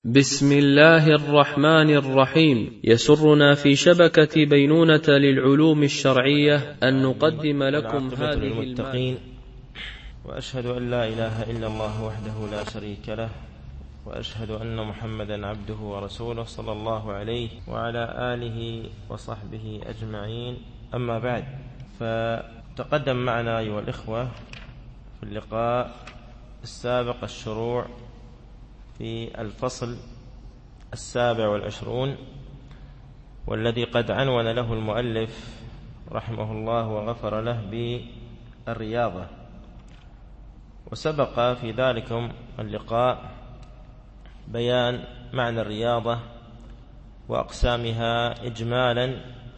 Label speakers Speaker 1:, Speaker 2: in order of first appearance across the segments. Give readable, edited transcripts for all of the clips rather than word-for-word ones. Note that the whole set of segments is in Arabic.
Speaker 1: بسم الله الرحمن الرحيم. يسرنا في شبكة بينونة للعلوم الشرعية أن نقدم لكم هذه
Speaker 2: المتقين، وأشهد أن لا إله إلا الله وحده لا شريك له، وأشهد أن محمدا عبده ورسوله صلى الله عليه وعلى آله وصحبه أجمعين. أما بعد، فتقدم معنا أيها الإخوة في اللقاء السابق الشروع في الفصل 27، والذي قد عنون له المؤلف رحمه الله وغفر له بالرياضة. وسبق في ذلكم اللقاء بيان معنى الرياضة وأقسامها إجمالا،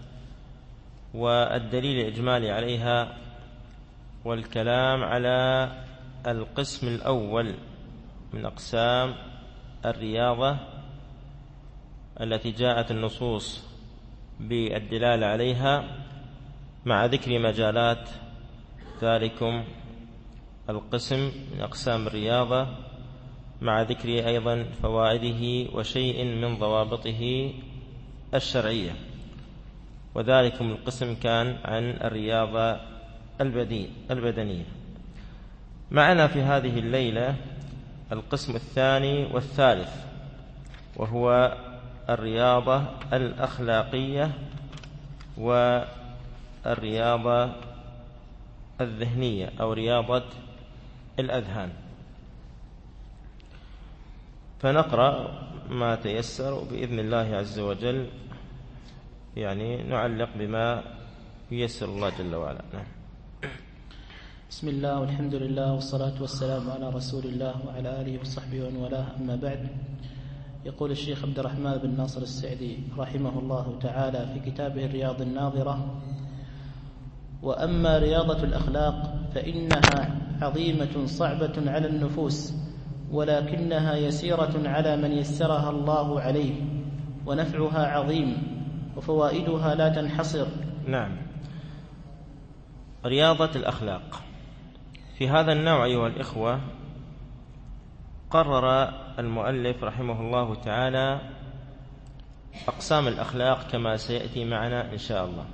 Speaker 2: والدليل الإجمالي عليها، والكلام على القسم الأول من أقسام الرياضة التي جاءت النصوص بالدلالة عليها، مع ذكر مجالات ذلكم القسم من أقسام الرياضة، مع ذكر أيضا فوائده وشيء من ضوابطه الشرعية. وذلكم القسم كان عن الرياضة البدنية. معنا في هذه الليلة القسم الثاني والثالث، وهو الرياضة الأخلاقية والرياضة الذهنية أو رياضة الأذهان. فنقرأ ما تيسر بإذن الله عز وجل، يعني نعلق بما ييسر الله جل وعلا.
Speaker 3: بسم الله والحمد لله والصلاة والسلام على رسول الله وعلى آله وصحبه ومن والاه، أما بعد. يقول الشيخ عبد الرحمن بن ناصر السعدي رحمه الله تعالى في كتابه الرياض الناظرة: وأما رياضة الأخلاق فإنها عظيمة صعبة على النفوس، ولكنها يسيرة على من يسرها الله عليه، ونفعها عظيم وفوائدها لا تنحصر.
Speaker 2: نعم، رياضة الأخلاق. في هذا النوع أيها الإخوة قرر المؤلف رحمه الله تعالى أقسام الأخلاق كما سيأتي معنا إن شاء الله،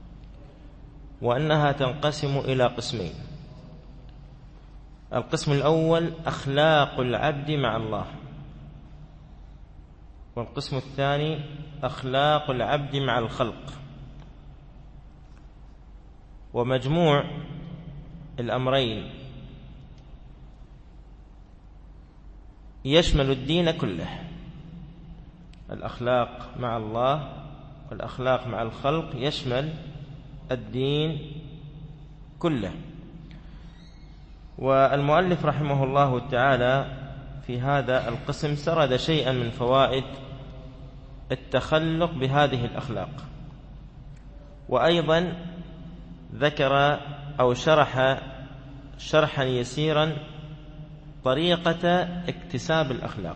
Speaker 2: وأنها تنقسم إلى قسمين. القسم الأول أخلاق العبد مع الله، والقسم الثاني أخلاق العبد مع الخلق. ومجموع الأمرين يشمل الدين كله، الأخلاق مع الله والأخلاق مع الخلق يشمل الدين كله. والمؤلف رحمه الله تعالى في هذا القسم سرد شيئا من فوائد التخلق بهذه الأخلاق، وأيضا ذكر أو شرح شرحا يسيرا طريقة اكتساب الأخلاق.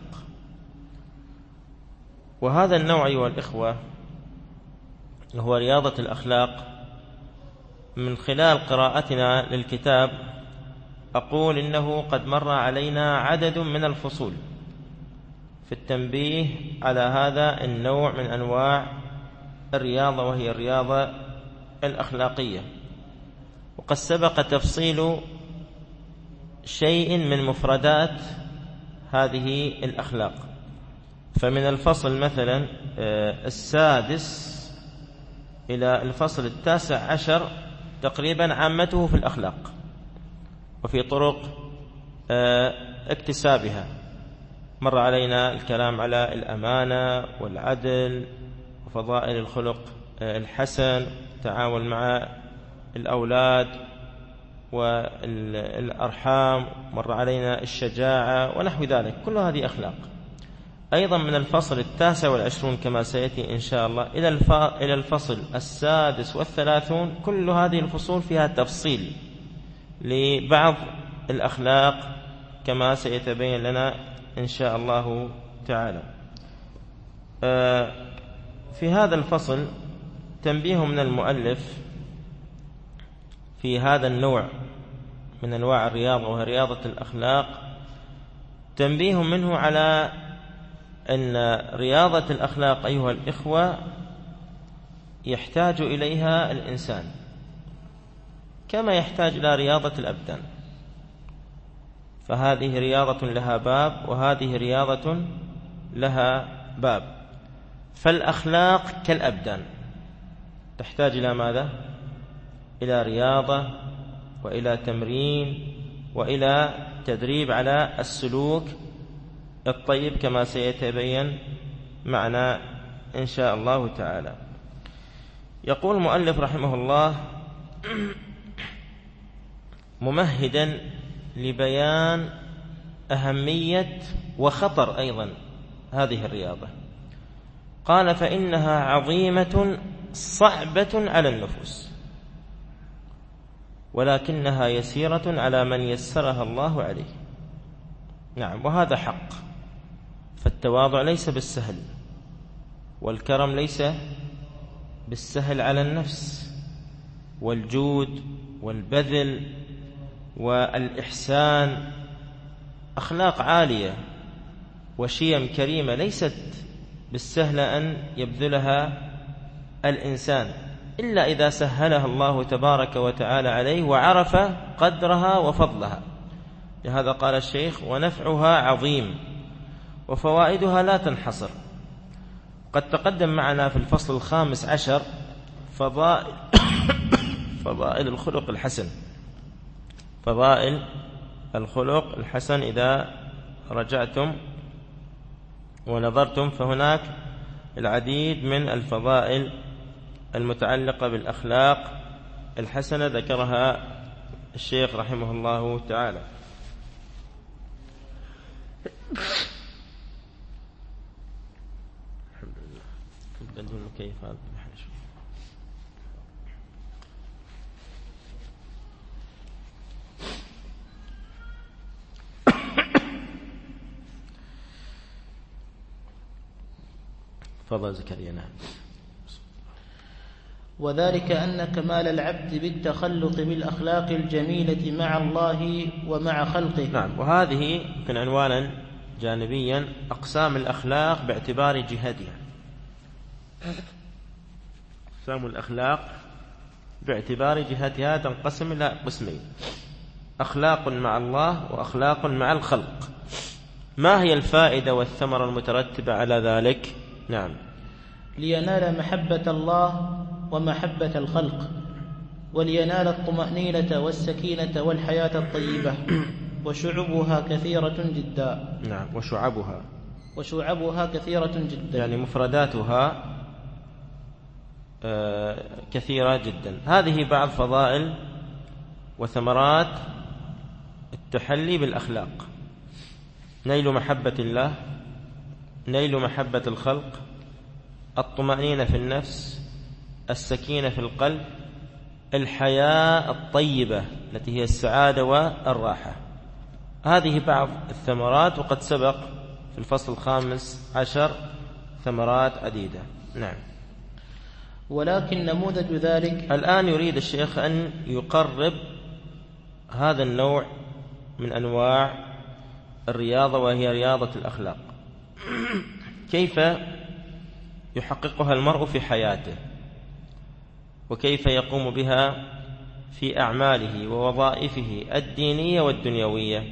Speaker 2: وهذا النوع أيها الإخوة هو رياضة الأخلاق. من خلال قراءتنا للكتاب أقول إنه قد مر علينا عدد من الفصول في التنبيه على هذا النوع من أنواع الرياضة، وهي الرياضة الأخلاقية. وقد سبق تفصيل شيء من مفردات هذه الأخلاق. فمن الفصل مثلا 6 إلى الفصل 19 تقريبا عامته في الأخلاق وفي طرق اكتسابها. مر علينا الكلام على الأمانة والعدل وفضائل الخلق الحسن، التعامل مع الأولاد والأرحام، مر علينا الشجاعة ونحو ذلك، كل هذه أخلاق. أيضا من الفصل 29 كما سيأتي إن شاء الله إلى الفصل 36، كل هذه الفصول فيها تفصيل لبعض الأخلاق كما سيتبين لنا إن شاء الله تعالى. في هذا الفصل تنبيه من المؤلف في هذا النوع من أنواع الرياضة، وهي رياضة الأخلاق، تنبيه منه على أن رياضة الأخلاق أيها الإخوة يحتاج إليها الإنسان كما يحتاج إلى رياضة الأبدان، فهذه رياضة لها باب وهذه رياضة لها باب. فالأخلاق كالأبدان تحتاج إلى ماذا؟ إلى رياضة وإلى تمرين وإلى تدريب على السلوك الطيب كما سيتبين معنا إن شاء الله تعالى. يقول المؤلف رحمه الله ممهدا لبيان أهمية وخطر أيضا هذه الرياضة، قال: فإنها عظيمة صعبة على النفوس، ولكنها يسيرة على من يسرها الله عليه. نعم، وهذا حق، فالتواضع ليس بالسهل، والكرم ليس بالسهل على النفس، والجود والبذل والإحسان أخلاق عالية وشيم كريمة ليست بالسهل أن يبذلها الإنسان إلا إذا سهلها الله تبارك وتعالى عليه وعرف قدرها وفضلها. لهذا قال الشيخ: ونفعها عظيم وفوائدها لا تنحصر. قد تقدم معنا في الفصل 15 فضائل الخلق الحسن. فضائل الخلق الحسن إذا رجعتم ونظرتم فهناك العديد من الفضائل المتعلقة بالأخلاق الحسنة ذكرها الشيخ رحمه الله تعالى. الحمد لله. بدون المكيفات فضل زكريا. نعم.
Speaker 3: وذلك أن كمال العبد بالتخلق بالأخلاق الجميلة مع الله ومع خلقه.
Speaker 2: نعم، وهذه يمكن عنوانا جانبيا: أقسام الأخلاق باعتبار جهتها. أقسام الأخلاق باعتبار جهتها تنقسم إلى قسمين: أخلاق مع الله وأخلاق مع الخلق. ما هي الفائدة والثمرة المترتبة على ذلك؟ نعم:
Speaker 3: لينال محبة الله ومحبة الخلق، ولينال الطمأنينة والسكينة والحياة الطيبة، وشعبها كثيرة جدا.
Speaker 2: نعم، وشعبها
Speaker 3: كثيرة جدا،
Speaker 2: يعني مفرداتها كثيرة جدا. هذه بعض فضائل وثمرات التحلي بالأخلاق: نيل محبة الله، نيل محبة الخلق، الطمأنينة في النفس، السكينة في القلب، الحياة الطيبة التي هي السعادة والراحة. هذه بعض الثمرات، وقد سبق في الفصل 15 ثمرات عديدة. نعم.
Speaker 3: ولكن نموذج ذلك،
Speaker 2: الآن يريد الشيخ أن يقرب هذا النوع من أنواع الرياضة، وهي رياضة الأخلاق، كيف يحققها المرء في حياته، وكيف يقوم بها في أعماله ووظائفه الدينية والدنيوية.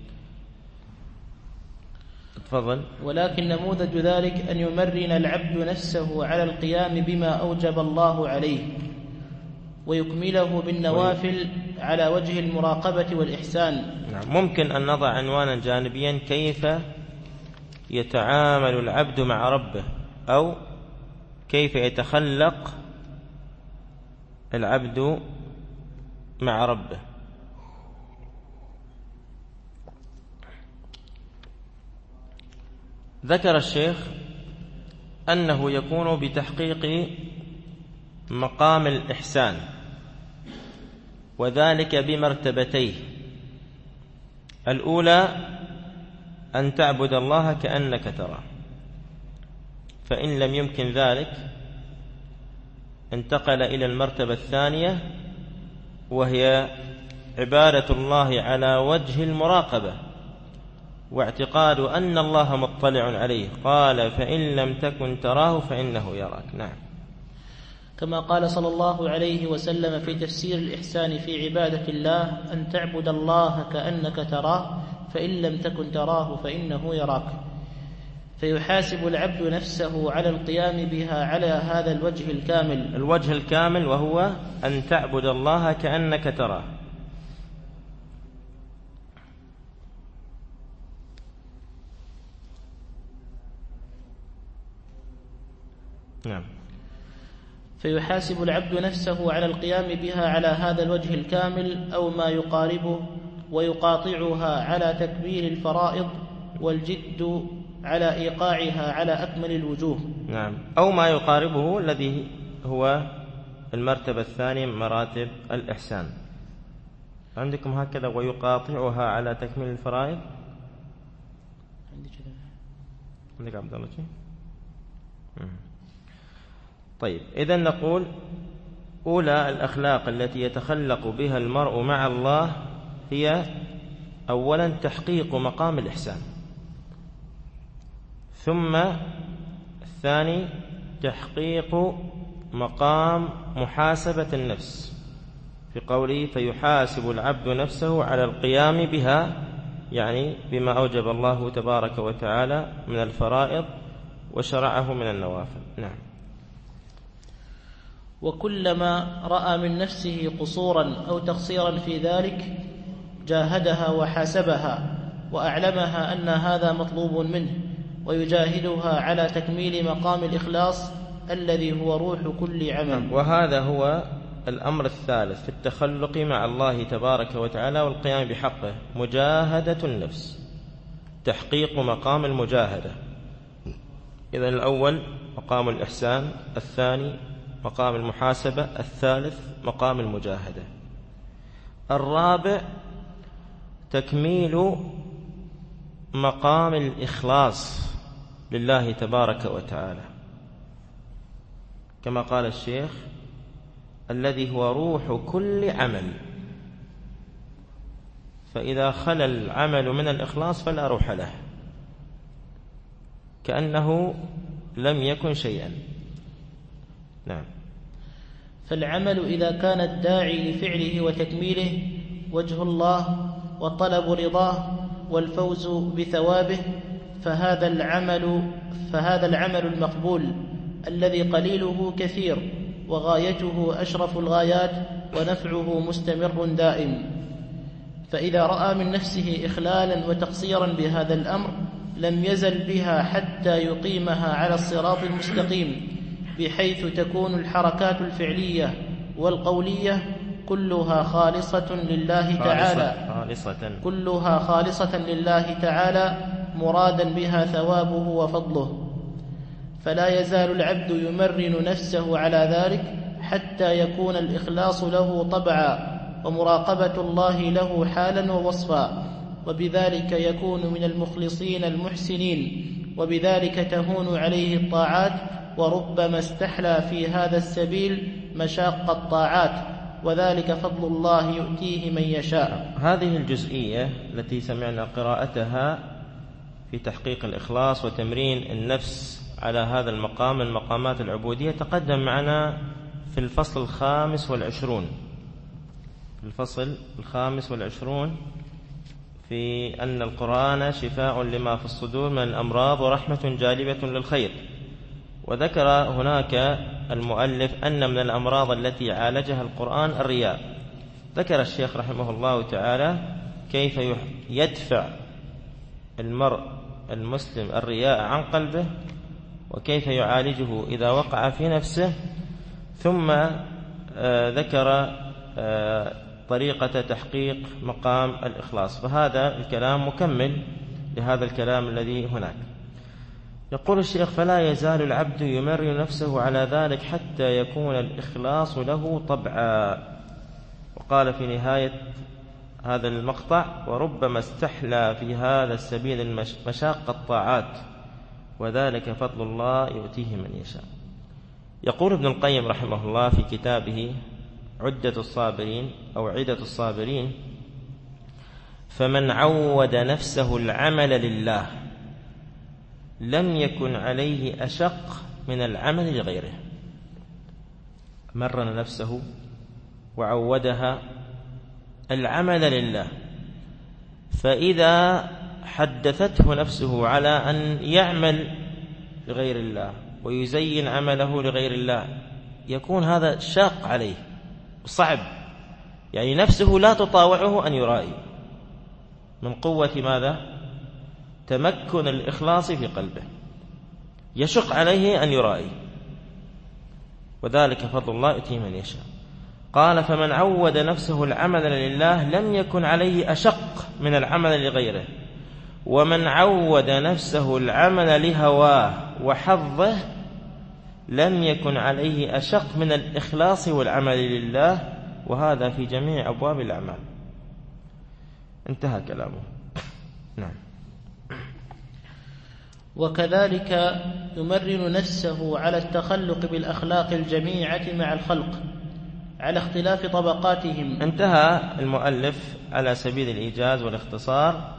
Speaker 2: تفضل.
Speaker 3: ولكن نموذج ذلك أن يمرن العبد نفسه على القيام بما أوجب الله عليه، ويكمله بالنوافل على وجه المراقبة والإحسان.
Speaker 2: نعم. ممكن أن نضع عنوانا جانبيا: كيف يتعامل العبد مع ربه، أو كيف يتخلق العبد مع ربه. ذكر الشيخ أنه يكون بتحقيق مقام الإحسان، وذلك بمرتبتيه: الأولى أن تعبد الله كأنك تراه، فإن لم يمكن ذلك انتقل إلى المرتبة الثانية، وهي عبادة الله على وجه المراقبة، واعتقاد أن الله مطلع عليه. قال فإن لم تكن تراه فإنه يراك. نعم.
Speaker 3: كما قال صلى الله عليه وسلم في تفسير الإحسان في عبادة الله: أن تعبد الله كأنك تراه فإن لم تكن تراه فإنه يراك. فيحاسب العبد نفسه على القيام بها على هذا الوجه الكامل.
Speaker 2: الوجه الكامل وهو أن تعبد الله كأنك تراه. نعم.
Speaker 3: فيحاسب العبد نفسه على القيام بها على هذا الوجه الكامل أو ما يقاربه، ويقاطعها على تكبير الفرائض، والجد على إيقاعها على أكمل الوجوه.
Speaker 2: نعم. أو ما يقاربه الذي هو المرتبة الثانية من مراتب الإحسان. عندكم هكذا ويقاطعها على تكميل الفرائض؟ عندك عبد الله شيء؟ طيب، إذن نقول أولى الأخلاق التي يتخلق بها المرء مع الله هي أولا تحقيق مقام الإحسان، ثم الثاني تحقيق مقام محاسبة النفس، في قوله فيحاسب العبد نفسه على القيام بها، يعني بما أوجب الله تبارك وتعالى من الفرائض وشرعه من النوافل. نعم.
Speaker 3: وكلما رأى من نفسه قصورا أو تقصيرا في ذلك جاهدها وحاسبها وأعلمها أن هذا مطلوب منه، ويجاهدها على تكميل مقام الإخلاص الذي هو روح كل عمل.
Speaker 2: وهذا هو الأمر الثالث في التخلق مع الله تبارك وتعالى والقيام بحقه، مجاهدة النفس، تحقيق مقام المجاهدة. إذن الأول مقام الإحسان، الثاني مقام المحاسبة، الثالث مقام المجاهدة. الرابع تكميل مقام الإخلاص لله تبارك وتعالى، كما قال الشيخ الذي هو روح كل عمل، فإذا خلى العمل من الإخلاص فلا روح له، كأنه لم يكن شيئا. نعم.
Speaker 3: فالعمل إذا كان الداعي لفعله وتكميله وجه الله وطلب رضاه والفوز بثوابه، فهذا العمل المقبول الذي قليله كثير وغايته أشرف الغايات ونفعه مستمر دائم. فإذا رأى من نفسه إخلالا وتقصيرا بهذا الأمر لم يزل بها حتى يقيمها على الصراط المستقيم، بحيث تكون الحركات الفعلية والقولية كلها خالصة لله تعالى مرادا بها ثوابه وفضله. فلا يزال العبد يمرن نفسه على ذلك حتى يكون الإخلاص له طبعا ومراقبة الله له حالا ووصفا، وبذلك يكون من المخلصين المحسنين، وبذلك تهون عليه الطاعات، وربما استحلى في هذا السبيل مشاق الطاعات، وذلك فضل الله يؤتيه من يشاء.
Speaker 2: هذه الجزئية التي سمعنا قراءتها في تحقيق الإخلاص وتمرين النفس على هذا المقام من مقامات العبودية تقدم معنا في الفصل 25. الفصل 25 في أن القرآن شفاء لما في الصدور من الأمراض ورحمة جالبة للخير. وذكر هناك المؤلف أن من الأمراض التي عالجها القرآن الرياء. ذكر الشيخ رحمه الله تعالى كيف يدفع المرء المسلم الرياء عن قلبه، وكيف يعالجه إذا وقع في نفسه، ثم ذكر طريقة تحقيق مقام الإخلاص. فهذا الكلام مكمل لهذا الكلام الذي هناك. يقول الشيخ فلا يزال العبد يمرن نفسه على ذلك حتى يكون الإخلاص له طبعا. وقال في نهاية هذا المقطع وربما استحلى في هذا السبيل مشاق الطاعات، وذلك فضل الله يؤتيه من يشاء. يقول ابن القيم رحمه الله في كتابه عدة الصابرين أو عدة الصابرين فمن عود نفسه العمل لله لم يكن عليه أشق من العمل لغيره. مرن نفسه وعودها العمل لله، فإذا حدثته نفسه على أن يعمل لغير الله ويزين عمله لغير الله يكون هذا شاق عليه صعب، يعني نفسه لا تطاوعه أن يرائي من قوة ماذا؟ تمكن الإخلاص في قلبه، يشق عليه أن يرائي، وذلك فضل الله يؤتيه من يشاء. قال فمن عود نفسه العمل لله لم يكن عليه أشق من العمل لغيره، ومن عود نفسه العمل لهواه وحظه لم يكن عليه أشق من الإخلاص والعمل لله، وهذا في جميع أبواب الأعمال. انتهى كلامه. نعم.
Speaker 3: وكذلك يمرن نفسه على التخلق بالأخلاق الجميعة مع الخلق على اختلاف طبقاتهم.
Speaker 2: انتهى المؤلف على سبيل الإيجاز والاختصار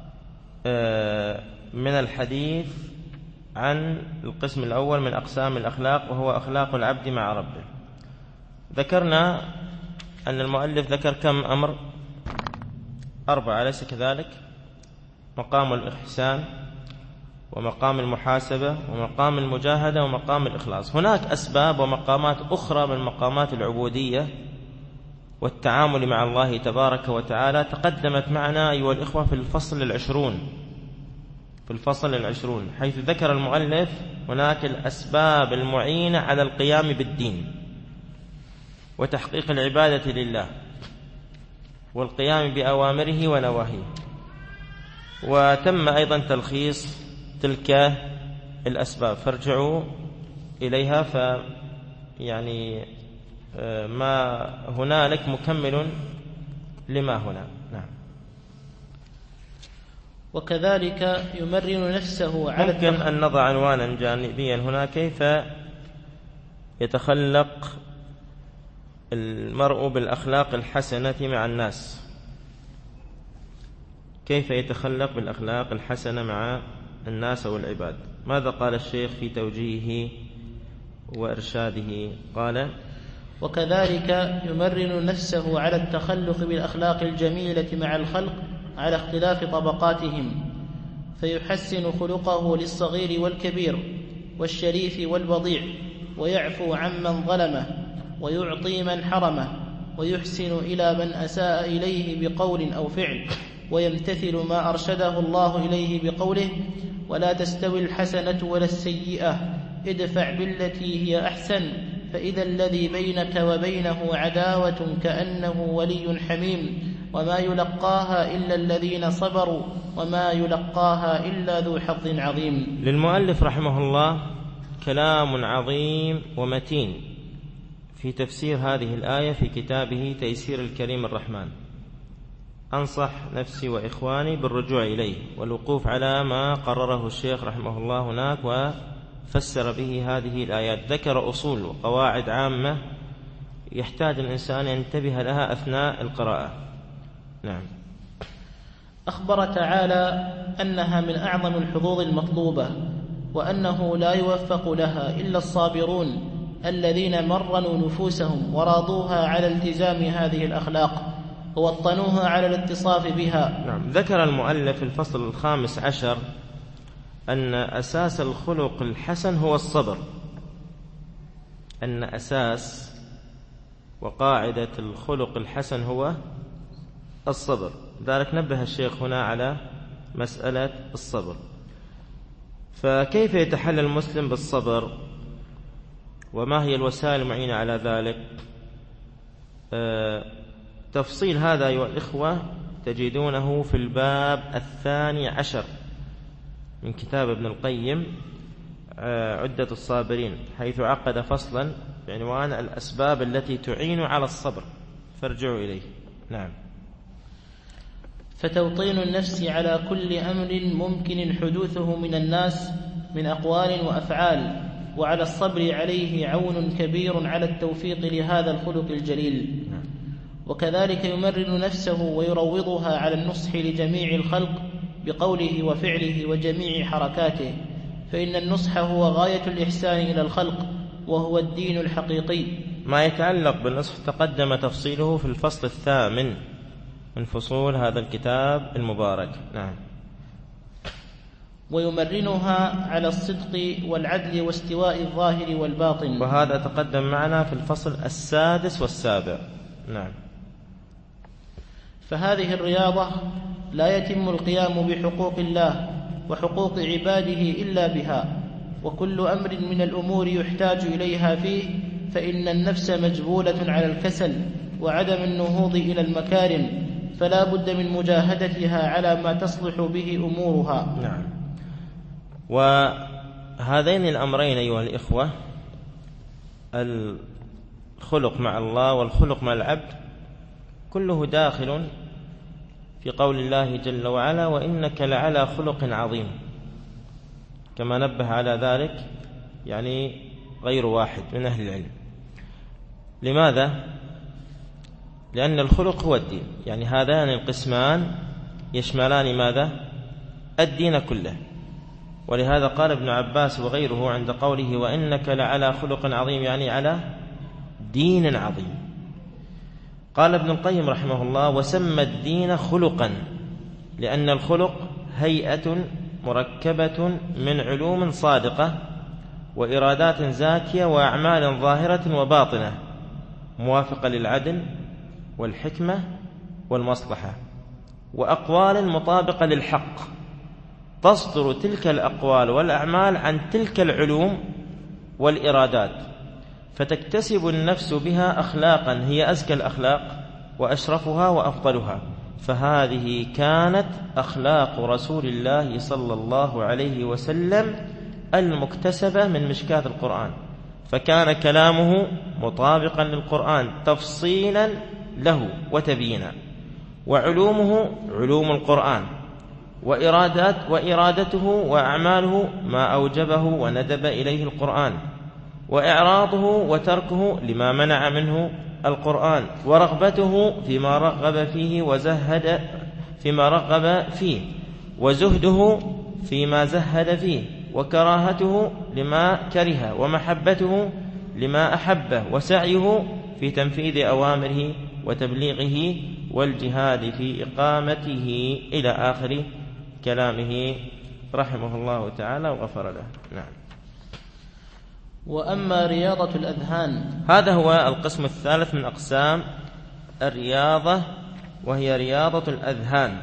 Speaker 2: من الحديث عن القسم الأول من أقسام الأخلاق، وهو أخلاق العبد مع ربه. ذكرنا أن المؤلف ذكر كم أمر؟ 4، أليس كذلك؟ مقام الإحسان، ومقام المحاسبة، ومقام المجاهدة، ومقام الإخلاص. هناك أسباب ومقامات أخرى من مقامات العبودية والتعامل مع الله تبارك وتعالى تقدمت معنا أيها الإخوة في الفصل العشرون، حيث ذكر المؤلف هناك الأسباب المعينة على القيام بالدين وتحقيق العبادة لله والقيام بأوامره ونواهيه، وتم أيضا تلخيص تلك الأسباب، فارجعوا إليها، فيعني ما هنالك مكمل لما هنا. نعم.
Speaker 3: وكذلك يمرن نفسه على
Speaker 2: ممكن أن نضع عنوانا جانبيا هنا: كيف يتخلق المرء بالأخلاق الحسنة مع الناس؟ كيف يتخلق بالأخلاق الحسنة مع الناس والعباد؟ ماذا قال الشيخ في توجيهه وإرشاده؟ قال:
Speaker 3: وكذلك يمرن نفسه على التخلق بالأخلاق الجميلة مع الخلق على اختلاف طبقاتهم، فيحسن خلقه للصغير والكبير والشريف والبضيع، ويعفو عمن ظلمه، ويعطي من حرمه، ويحسن إلى من أساء إليه بقول أو فعل، ويمتثل ما أرشده الله إليه بقوله: ولا تستوي الحسنة ولا السيئة ادفع بالتي هي أحسن فإذا الذي بينك وبينه عداوة كأنه ولي حميم وما يلقاها إلا الذين صبروا وما يلقاها إلا ذو حظ عظيم.
Speaker 2: للمؤلف رحمه الله كلام عظيم ومتين في تفسير هذه الآية في كتابه تيسير الكريم الرحمن. أنصح نفسي وإخواني بالرجوع إليه والوقوف على ما قرره الشيخ رحمه الله هناك وفسر به هذه الآيات. ذكر أصول وقواعد عامة يحتاج الإنسان أن ينتبه لها أثناء القراءة. نعم.
Speaker 3: أخبر تعالى أنها من أعظم الحظوظ المطلوبة، وأنه لا يوفق لها إلا الصابرون الذين مرنوا نفوسهم وراضوها على التزام هذه الأخلاق ووطنوها على الاتصاف بها.
Speaker 2: نعم. ذكر المؤلف في الفصل 15 أن أساس الخلق الحسن هو الصبر، أن أساس وقاعدة الخلق الحسن هو الصبر. ذلك نبه الشيخ هنا على مسألة الصبر. فكيف يتحلى المسلم بالصبر وما هي الوسائل المعينة على ذلك؟ تفصيل هذا أيها الإخوة تجدونه في الباب 12 من كتاب ابن القيم عدة الصابرين، حيث عقد فصلا بعنوان الأسباب التي تعين على الصبر، فارجعوا إليه. نعم.
Speaker 3: فتوطين النفس على كل أمر ممكن حدوثه من الناس من أقوال وأفعال، وعلى الصبر عليه عون كبير على التوفيق لهذا الخلق الجليل. وكذلك يمرن نفسه ويروضها على النصح لجميع الخلق بقوله وفعله وجميع حركاته، فإن النصح هو غاية الإحسان إلى الخلق، وهو الدين الحقيقي.
Speaker 2: ما يتعلق بالنصح تقدم تفصيله في الفصل 8 من فصول هذا الكتاب المبارك. نعم.
Speaker 3: ويمرنها على الصدق والعدل واستواء الظاهر والباطن،
Speaker 2: وهذا تقدم معنا في الفصل 6 و7. نعم.
Speaker 3: فهذه الرياضة لا يتم القيام بحقوق الله وحقوق عباده إلا بها، وكل أمر من الأمور يحتاج إليها فيه، فإن النفس مجبولة على الكسل وعدم النهوض إلى المكارم، فلا بد من مجاهدتها على ما تصلح به أمورها.
Speaker 2: نعم. وهذين الأمرين أيها الإخوة، الخلق مع الله والخلق مع العبد، كله داخل في قول الله جل وعلا: وإنك لعلى خلق عظيم، كما نبه على ذلك يعني غير واحد من أهل العلم. لماذا؟ لأن الخلق هو الدين، يعني هذان القسمان يشملان ماذا؟ الدين كله. ولهذا قال ابن عباس وغيره عند قوله وإنك لعلى خلق عظيم، يعني على دين عظيم. قال ابن القيم رحمه الله: وسمى الدين خلقا لأن الخلق هيئة مركبة من علوم صادقة وإرادات زاكية وأعمال ظاهرة وباطنة موافقة للعدل والحكمة والمصلحة، وأقوال مطابقة للحق، تصدر تلك الأقوال والأعمال عن تلك العلوم والإرادات، فتكتسب النفس بها أخلاقا هي أزكى الأخلاق وأشرفها وأفضلها. فهذه كانت أخلاق رسول الله صلى الله عليه وسلم المكتسبة من مشكاة القرآن، فكان كلامه مطابقا للقرآن تفصيلا له وتبيينا، وعلومه علوم القرآن، وإرادته وأعماله ما أوجبه وندب إليه القرآن، وإعراضه وتركه لما منع منه القرآن، ورغبته فيما رغب فيه وزهد فيما رغب فيه، وزهده فيما زهد فيه، وكراهته لما كره، ومحبته لما أحبه، وسعيه في تنفيذ أوامره وتبليغه، والجهاد في إقامته، إلى آخر كلامه رحمه الله تعالى وغفر له. نعم.
Speaker 3: وأما رياضة الأذهان،
Speaker 2: هذا هو القسم الثالث من أقسام الرياضة، وهي رياضة الأذهان.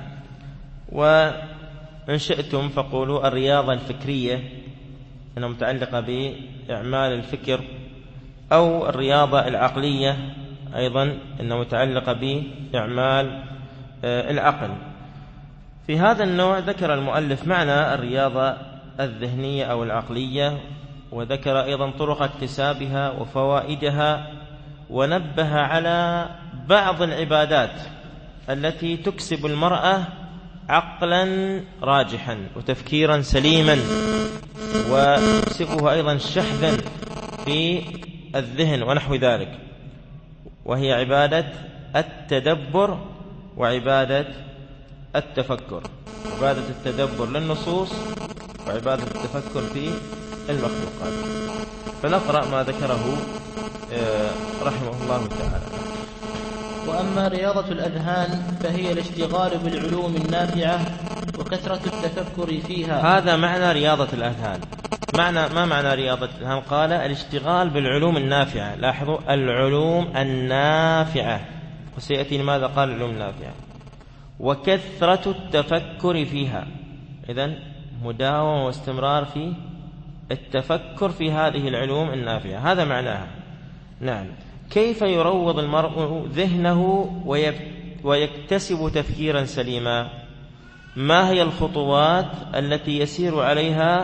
Speaker 2: وإن شئتم فقولوا الرياضة الفكرية أنها متعلقة بإعمال الفكر، أو الرياضة العقلية أيضا أنها متعلقة بإعمال العقل. في هذا النوع ذكر المؤلف معنى الرياضة الذهنية أو العقلية، وذكر أيضا طرق اكتسابها وفوائدها، ونبه على بعض العبادات التي تكسب المرأة عقلا راجحا وتفكيرا سليما، وتكسبه أيضا شحذا في الذهن ونحو ذلك، وهي عبادة التدبر وعبادة التفكر. عبادة التدبر للنصوص وعبادة التفكر في المخلوقات. فنقرأ ما ذكره رحمه الله تعالى.
Speaker 3: وأما رياضة الأذهان فهي الاشتغال بالعلوم النافعة وكثرة التفكر فيها.
Speaker 2: هذا معنى رياضة الأذهان. ما معنى رياضة الأذهان؟ قال الاشتغال بالعلوم النافعة. لاحظوا العلوم النافعة، وسيأتي لماذا قال العلوم النافعة. وكثرة التفكر فيها، إذن مداومة واستمرار في التفكر في هذه العلوم النافعة، هذا معناها. نعم. كيف يروض المرء ذهنه ويكتسب تفكيرا سليما؟ ما هي الخطوات التي يسير عليها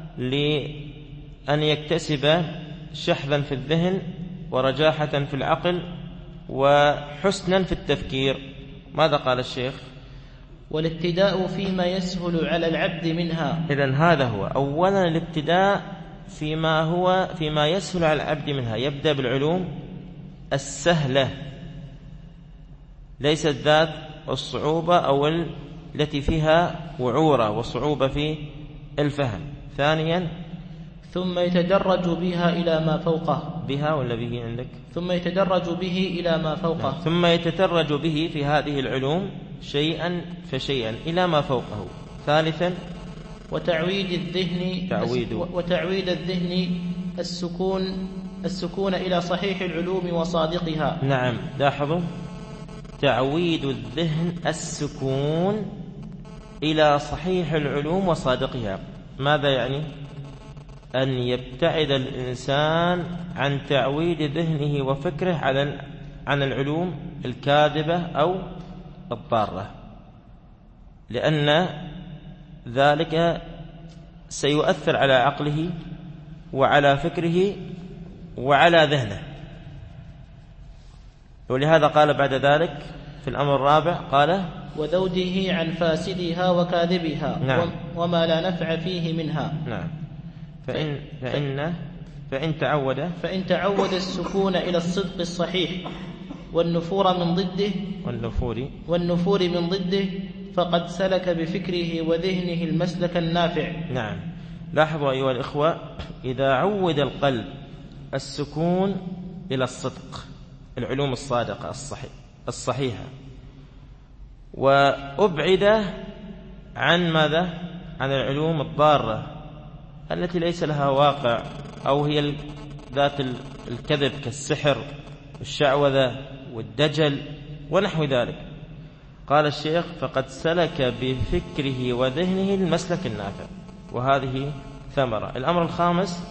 Speaker 2: لأن يكتسب شحذا في الذهن ورجاحة في العقل وحسنا في التفكير؟ ماذا قال الشيخ؟
Speaker 3: والابتداء فيما يسهل على العبد منها.
Speaker 2: إذن هذا هو أولا الابتداء فيما يسهل على العبد منها، يبدأ بالعلوم السهلة ليست ذات الصعوبة أو التي فيها وعورة وصعوبة في الفهم. ثانيا
Speaker 3: ثم يتدرج بها إلى ما فوقه.
Speaker 2: بها ولا به عندك؟
Speaker 3: ثم يتدرج به إلى ما فوقه.
Speaker 2: ثم يتدرج به في هذه العلوم شيئا فشيئا إلى ما فوقه. ثالثا
Speaker 3: وتعويد الذهن السكون إلى صحيح العلوم وصادقها.
Speaker 2: نعم، لاحظوا، تعويد الذهن السكون إلى صحيح العلوم وصادقها. ماذا يعني؟ أن يبتعد الإنسان عن تعويد ذهنه وفكره عن العلوم الكاذبة أو الضارة، لأن ذلك سيؤثر على عقله وعلى فكره وعلى ذهنه. ولهذا قال بعد ذلك في الأمر الرابع قال
Speaker 3: وذوده عن فاسدها وكاذبها.
Speaker 2: نعم.
Speaker 3: وما لا نفع فيه منها.
Speaker 2: نعم. فإن
Speaker 3: تعود السكون إلى الصدق الصحيح والنفور من ضده فقد سلك بفكره وذهنه المسلك النافع.
Speaker 2: نعم. لاحظوا أيها الإخوة، إذا عود القلب السكون إلى الصدق، العلوم الصادقة الصحيحة، وأبعد عن ماذا؟ عن العلوم الضارة التي ليس لها واقع أو هي ذات الكذب كالسحر والشعوذة والدجل ونحو ذلك. قال الشيخ فقد سلك بفكره وذهنه المسلك النافع، وهذه ثمرة. الأمر الخامس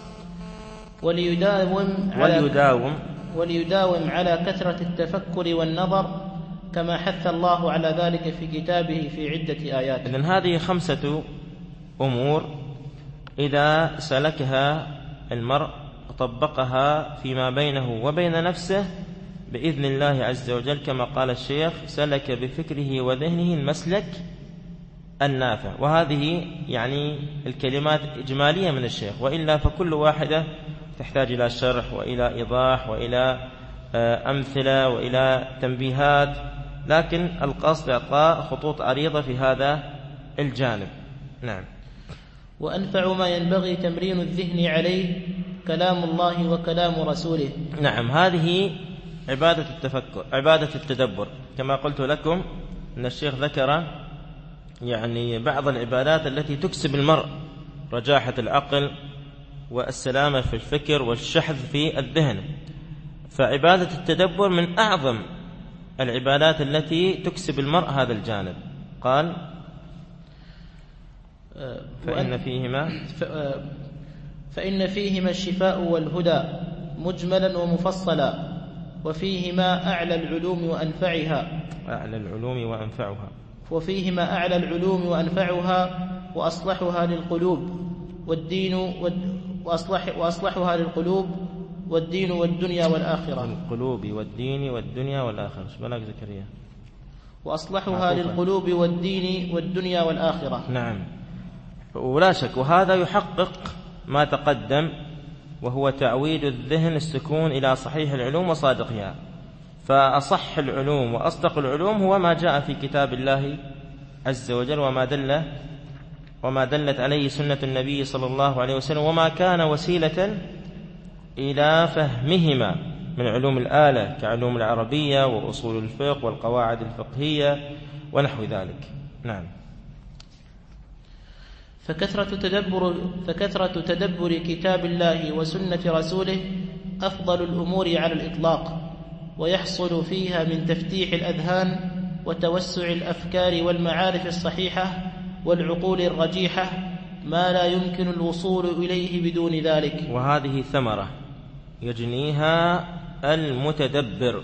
Speaker 3: وليداوم على كثرة التفكر والنظر كما حث الله على ذلك في كتابه في عدة آيات.
Speaker 2: إذن هذه 5 أمور إذا سلكها المرء وطبقها فيما بينه وبين نفسه بإذن الله عز وجل، كما قال الشيخ سلك بفكره وذهنه المسلك النافع. وهذه يعني الكلمات إجمالية من الشيخ، وإلا فكل واحدة تحتاج إلى شرح وإلى إيضاح وإلى أمثلة وإلى تنبيهات، لكن القصد إعطاء خطوط عريضة في هذا الجانب. نعم.
Speaker 3: وأنفع ما ينبغي تمرين الذهن عليه كلام الله وكلام رسوله.
Speaker 2: نعم، هذه عبادة التفكر، عبادة التدبر. كما قلت لكم أن الشيخ ذكر يعني بعض العبادات التي تكسب المرء رجاحة العقل والسلامة في الفكر والشحذ في الذهن، فعبادة التدبر من أعظم العبادات التي تكسب المرء هذا الجانب. قال
Speaker 3: فإن فيهما الشفاء والهدى مجملا ومفصلا، وفيهما أعلى العلوم وأنفعها وأصلحها للقلوب والدين والدنيا والآخرة.
Speaker 2: القلوب والدين والدنيا والآخرة. بلاك زكريا.
Speaker 3: وأصلحها للقلوب والدين والدنيا والآخرة.
Speaker 2: نعم، ولا شك، وهذا يحقق ما تقدم، وهو تعويد الذهن السكون إلى صحيح العلوم وصادقها. فأصح العلوم وأصدق العلوم هو ما جاء في كتاب الله عز وجل، وما دلت عليه سنة النبي صلى الله عليه وسلم، وما كان وسيلة إلى فهمهما من علوم الآلة كعلوم العربية وأصول الفقه والقواعد الفقهية ونحو ذلك. نعم.
Speaker 3: فكثرة تدبر كتاب الله وسنة رسوله أفضل الأمور على الإطلاق، ويحصل فيها من تفتيح الأذهان وتوسع الأفكار والمعارف الصحيحة والعقول الرجيحة ما لا يمكن الوصول إليه بدون ذلك.
Speaker 2: وهذه ثمرة يجنيها المتدبر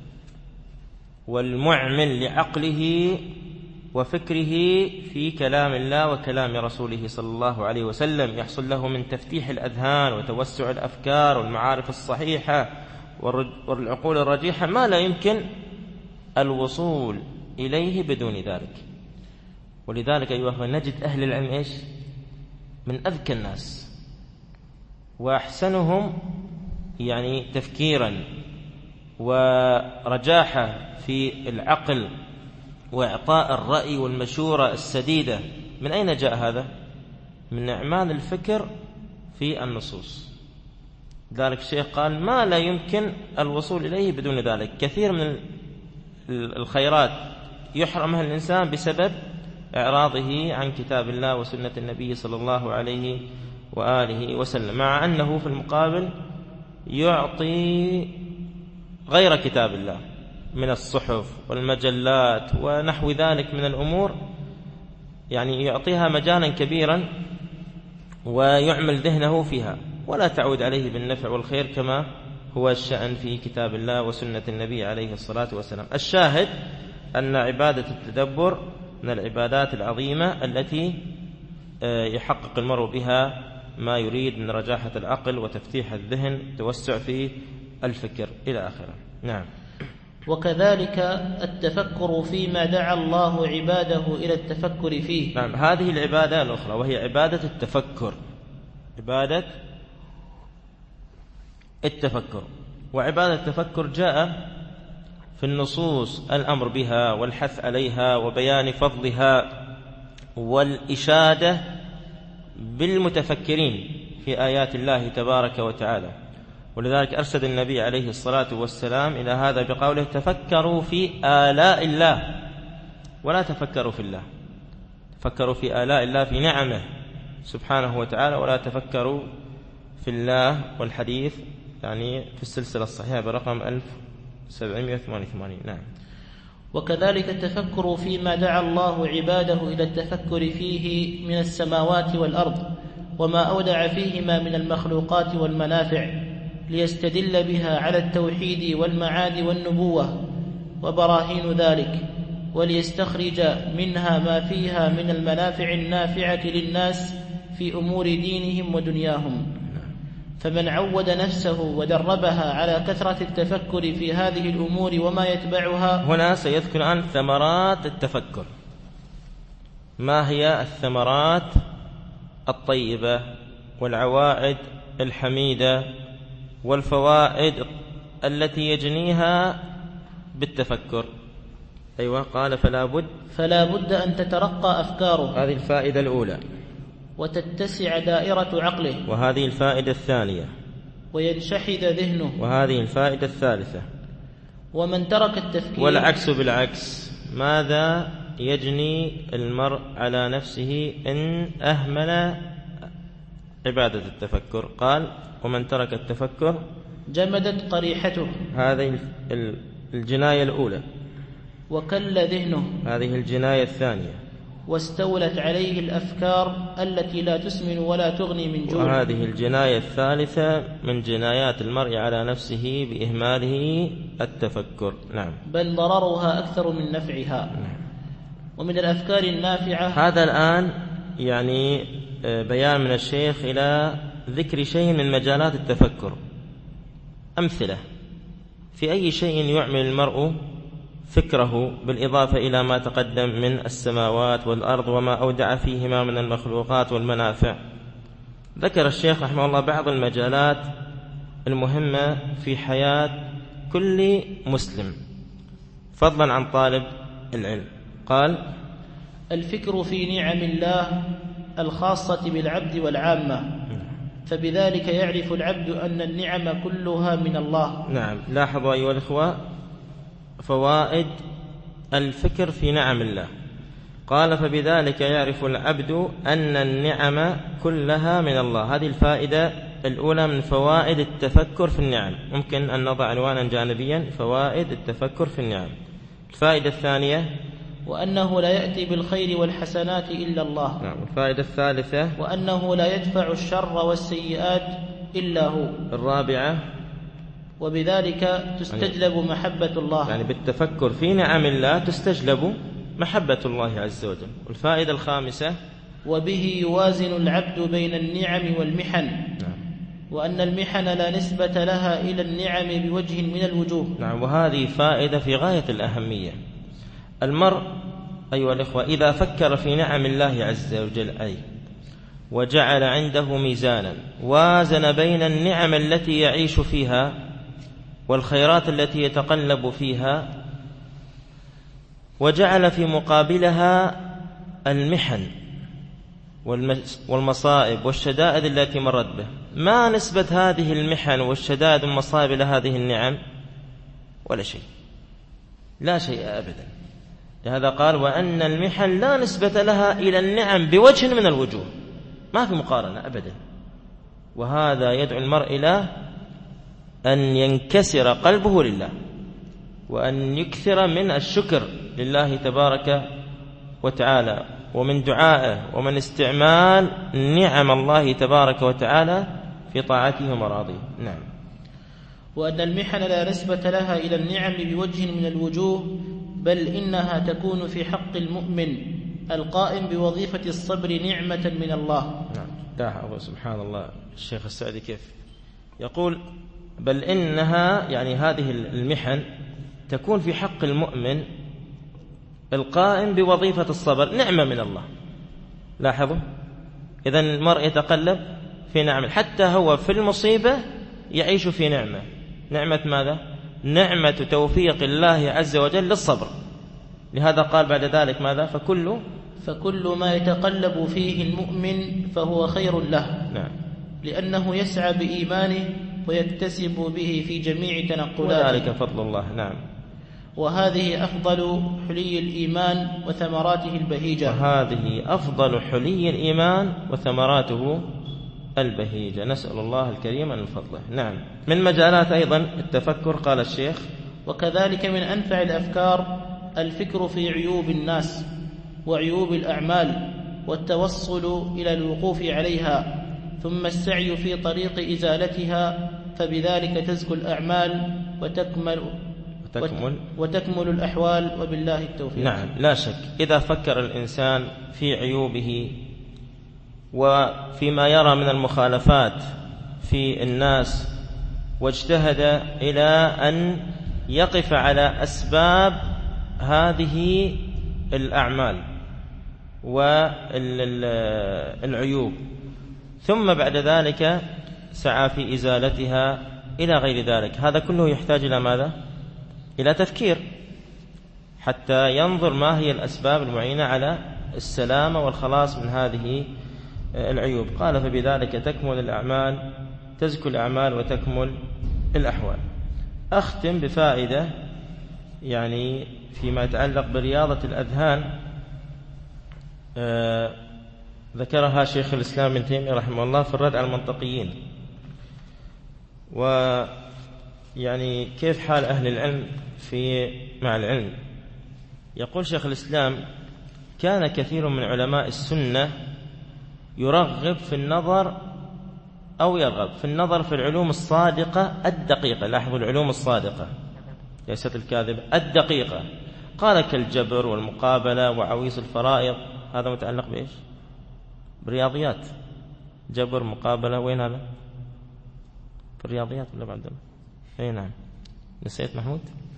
Speaker 2: والمعمل لعقله وفكره في كلام الله وكلام رسوله صلى الله عليه وسلم، يحصل له من تفتيح الأذهان وتوسع الأفكار والمعارف الصحيحة والعقول الرجيحة ما لا يمكن الوصول إليه بدون ذلك. ولذلك أيها نجد أهل العلم إيش؟ من أذكى الناس وأحسنهم يعني تفكيرا ورجاحة في العقل وإعطاء الرأي والمشورة السديدة. من أين جاء هذا؟ من إعمال الفكر في النصوص. ذلك الشيخ قال ما لا يمكن الوصول إليه بدون ذلك. كثير من الخيرات يحرمها الإنسان بسبب إعراضه عن كتاب الله وسنة النبي صلى الله عليه وآله وسلم، مع أنه في المقابل يعطي غير كتاب الله من الصحف والمجلات ونحو ذلك من الأمور، يعني يعطيها مجالا كبيرا ويعمل ذهنه فيها ولا تعود عليه بالنفع والخير كما هو الشأن في كتاب الله وسنة النبي عليه الصلاة والسلام. الشاهد أن عبادة التدبر من العبادات العظيمة التي يحقق المرء بها ما يريد من رجاحة العقل وتفتيح الذهن، توسع في الفكر إلى آخره. نعم.
Speaker 3: وكذلك التفكر فيما دعا الله عباده إلى التفكر فيه.
Speaker 2: نعم، هذه العبادة الأخرى وهي عبادة التفكر، عبادة التفكر. وعبادة التفكر جاء في النصوص الأمر بها والحث عليها وبيان فضلها والإشادة بالمتفكرين في آيات الله تبارك وتعالى. ولذلك أرشد النبي عليه الصلاة والسلام إلى هذا بقوله تفكروا في آلاء الله ولا تفكروا في الله. تفكروا في آلاء الله في نعمه سبحانه وتعالى ولا تفكروا في الله. والحديث يعني في السلسلة الصحيحة برقم 1788. نعم.
Speaker 3: وكذلك التفكر فيما دعا الله عباده إلى التفكر فيه من السماوات والأرض وما أودع فيهما من المخلوقات والمنافع ليستدل بها على التوحيد والمعاد والنبوة وبراهين ذلك، وليستخرج منها ما فيها من المنافع النافعة للناس في أمور دينهم ودنياهم. فمن عود نفسه ودربها على كثرة التفكر في هذه الأمور وما يتبعها.
Speaker 2: هنا سيذكر عن ثمرات التفكر. ما هي الثمرات الطيبة والعوائد الحميدة والفوائد التي يجنيها بالتفكر؟ أيوة، قال فلا بد
Speaker 3: أن تترقى أفكاره،
Speaker 2: هذه الفائدة الأولى،
Speaker 3: وتتسع دائرة عقله،
Speaker 2: وهذه الفائدة الثانية،
Speaker 3: وينشحذ ذهنه،
Speaker 2: وهذه الفائدة الثالثة.
Speaker 3: ومن ترك التفكير.
Speaker 2: والعكس بالعكس، ماذا يجني المرء على نفسه إن أهمل عبادة التفكر؟ قال ومن ترك التفكر
Speaker 3: جمدت قريحته،
Speaker 2: هذه الجناية الأولى،
Speaker 3: وكل ذهنه،
Speaker 2: هذه الجناية الثانية،
Speaker 3: واستولت عليه الأفكار التي لا تسمن ولا تغني من جوع،
Speaker 2: وهذه الجناية الثالثة من جنايات المرء على نفسه بإهماله التفكر. نعم.
Speaker 3: بل ضررها أكثر من نفعها.
Speaker 2: نعم.
Speaker 3: ومن الأفكار النافعة.
Speaker 2: هذا الآن يعني بيان من الشيخ إلى ذكر شيء من مجالات التفكر، أمثلة في أي شيء يعمل المرء فكره بالإضافة إلى ما تقدم من السماوات والأرض وما أودع فيهما من المخلوقات والمنافع. ذكر الشيخ رحمه الله بعض المجالات المهمة في حياة كل مسلم فضلا عن طالب العلم. قال
Speaker 3: الفكر في نعم الله الخاصة بالعبد والعامة، فبذلك يعرف العبد أن النعم كلها من الله.
Speaker 2: نعم. لاحظوا أيها الإخوة فوائد الفكر في نعم الله. قال فبذلك يعرف العبد أن النعم كلها من الله. هذه الفائدة الأولى من فوائد التفكر في النعم. ممكن أن نضع عنوانا جانبيا: فوائد التفكر في النعم. الفائدة الثانية:
Speaker 3: وأنه لا يأتي بالخير والحسنات إلا الله.
Speaker 2: نعم. الفائدة الثالثة:
Speaker 3: وأنه لا يدفع الشر والسيئات إلا هو.
Speaker 2: الرابعة:
Speaker 3: وبذلك تستجلب محبة الله.
Speaker 2: يعني بالتفكر في نعم الله تستجلب محبة الله عز وجل. والفائدة الخامسة:
Speaker 3: وبه يوازن العبد بين النعم والمحن.
Speaker 2: نعم.
Speaker 3: وأن المحن لا نسبة لها إلى النعم بوجه من الوجوه.
Speaker 2: نعم. وهذه فائدة في غاية الأهمية. المرء أيها الإخوة إذا فكر في نعم الله عز وجل وجعل عنده ميزانا وازن بين النعم التي يعيش فيها والخيرات التي يتقلب فيها، وجعل في مقابلها المحن والمصائب والشدائد التي مرت به. ما نسبة هذه المحن والشدائد والمصائب إلى هذه النعم؟ ولا شيء، لا شيء أبدا. لهذا قال وأن المحن لا نسبة لها إلى النعم بوجه من الوجوه، ما في مقارنة أبدا. وهذا يدعو المرء إلى أن ينكسر قلبه لله، وأن يكثر من الشكر لله تبارك وتعالى، ومن دعائه، ومن استعمال نعم الله تبارك وتعالى في طاعته ومراضيه. نعم.
Speaker 3: وأن المحن لا نسبة لها إلى النعم بوجه من الوجوه، بل إنها تكون في حق المؤمن القائم بوظيفة الصبر نعمة من الله.
Speaker 2: نعم. لا، سبحان الله، الشيخ السعدي كيف يقول بل إنها، يعني هذه المحن تكون في حق المؤمن القائم بوظيفة الصبر نعمة من الله. لاحظوا، إذن المرء يتقلب في نعمة، حتى هو في المصيبة يعيش في نعمة. نعمة ماذا؟ نعمة توفيق الله عز وجل للصبر. لهذا قال بعد ذلك ماذا؟ فكل ما يتقلب فيه المؤمن فهو خير له. نعم. لأنه يسعى بإيمانه ويكتسب به في جميع تنقلاته، وذلك فضل الله. نعم.
Speaker 3: وهذه أفضل حلي الإيمان وثمراته البهيجة.
Speaker 2: وهذه أفضل حلي الإيمان وثمراته البهيجة، نسأل الله الكريم أن فضله. نعم. من مجالات أيضا التفكر، قال الشيخ
Speaker 3: وكذلك من أنفع الأفكار الفكر في عيوب الناس وعيوب الأعمال والتوصل إلى الوقوف عليها، ثم السعي في طريق إزالتها، فبذلك تزكو الأعمال وتكمل الأحوال، وبالله التوفيق.
Speaker 2: نعم، لا شك إذا فكر الإنسان في عيوبه وفيما يرى من المخالفات في الناس، واجتهد إلى أن يقف على أسباب هذه الأعمال والعيوب، ثم بعد ذلك سعى في إزالتها إلى غير ذلك، هذا كله يحتاج إلى ماذا؟ إلى تفكير، حتى ينظر ما هي الأسباب المعينة على السلامة والخلاص من هذه العيوب. قال فبذلك تكمل الأعمال، تزكو الأعمال وتكمل الأحوال. أختم بفائدة يعني فيما يتعلق برياضة الأذهان، ذكرها شيخ الإسلام ابن تيمية رحمه الله في الرد على المنطقيين. ويعني كيف حال أهل العلم مع العلم؟ يقول شيخ الإسلام كان كثير من علماء السنة يرغب في النظر أو يرغب في النظر في العلوم الصادقة الدقيقة. لاحظوا، العلوم الصادقة ليست الكاذبة، الدقيقة. قال كالجبر والمقابلة وعويص الفرائض. هذا متعلق بإيش؟ بالرياضيات. جبر، مقابلة، وين هذا؟ في الرياضيات ولا بعد؟ أي نعم، نسيت محمود.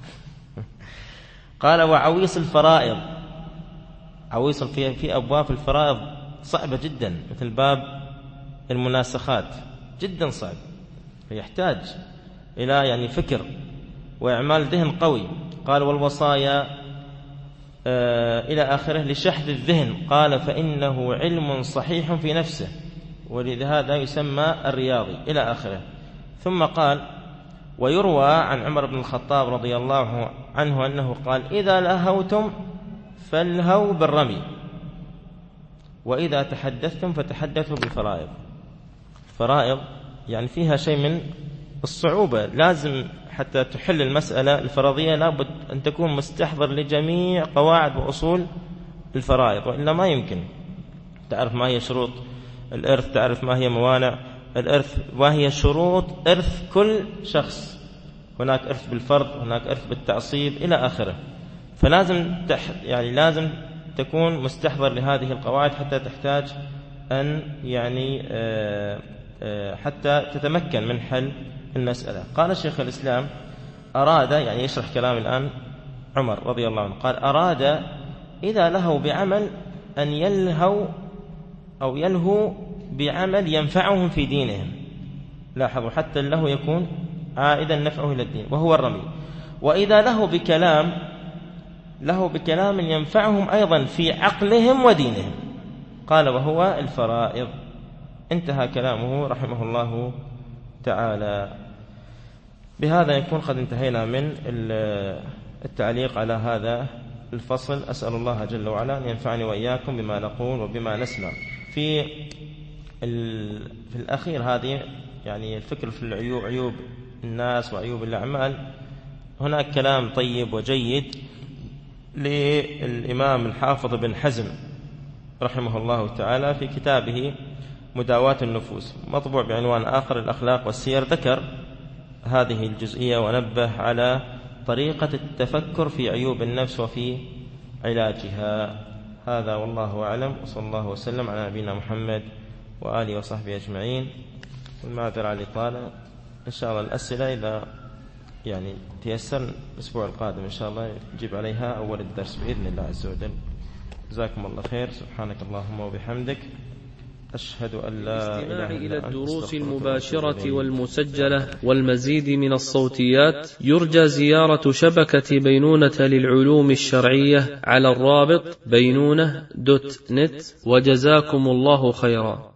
Speaker 2: قال وعويص الفرائض. عويص في أبواب الفرائض صعبة جدا، مثل باب المناسخات، جدا صعب، فيحتاج إلى يعني فكر وإعمال ذهن قوي. قال والوصايا إلى آخره لشحذ الذهن. قال فإنه علم صحيح في نفسه، ولهذا يسمى الرياضي إلى آخره. ثم قال ويروى عن عمر بن الخطاب رضي الله عنه أنه قال إذا لهوتم فالهوا بالرمي، وإذا تحدثتم فتحدثوا بالفرائض. فرائض يعني فيها شيء من الصعوبة، لازم حتى تحل المسألة الفرضية لابد أن تكون مستحضر لجميع قواعد وأصول الفرائض، وإلا ما يمكن. تعرف ما هي شروط الإرث، تعرف ما هي موانع الإرث، وهي شروط إرث كل شخص. هناك إرث بالفرض، هناك إرث بالتعصيب إلى آخره. فلازم يعني لازم تكون مستحضر لهذه القواعد حتى تحتاج أن يعني حتى تتمكن من حل المسألة. قال شيخ الإسلام أراد، يعني يشرح كلام الآن عمر رضي الله عنه، قال أراد إذا لهوا بعمل أن يلهوا أو يلهوا بعمل ينفعهم في دينهم. لاحظوا حتى اللهو يكون عائدا نفعه إلى الدين وهو الرمي. وإذا له بكلام ينفعهم أيضا في عقلهم ودينهم، قال وهو الفرائض. انتهى كلامه رحمه الله تعالى. بهذا يكون قد انتهينا من التعليق على هذا الفصل. أسأل الله جل وعلا أن ينفعني وإياكم بما نقول وبما نسمع. في الأخير هذه يعني الفكر في عيوب الناس وعيوب الأعمال. هناك كلام طيب وجيد للإمام الحافظ بن حزم رحمه الله تعالى في كتابه مداواة النفوس، مطبوع بعنوان آخر الأخلاق والسير، ذكر هذه الجزئية ونبه على طريقة التفكر في عيوب النفس وفي علاجها. هذا والله أعلم، وصلى الله وسلم على نبينا محمد وآله وصحبه أجمعين. والمعذرة على الإطالة، إن شاء الله الأسئلة إذا يعني تيسر الأسبوع القادم إن شاء الله نجيب عليها أول الدرس بإذن الله عز وجل. جزاكم الله خير. سبحانك اللهم وبحمدك، أشهد أن لا إله إلا أنت.
Speaker 1: إلى الدروس المباشرة والمسجلة والمزيد من الصوتيات يرجى زيارة شبكة بينونة للعلوم الشرعية على الرابط بينونة.net. وجزاكم الله خيرا.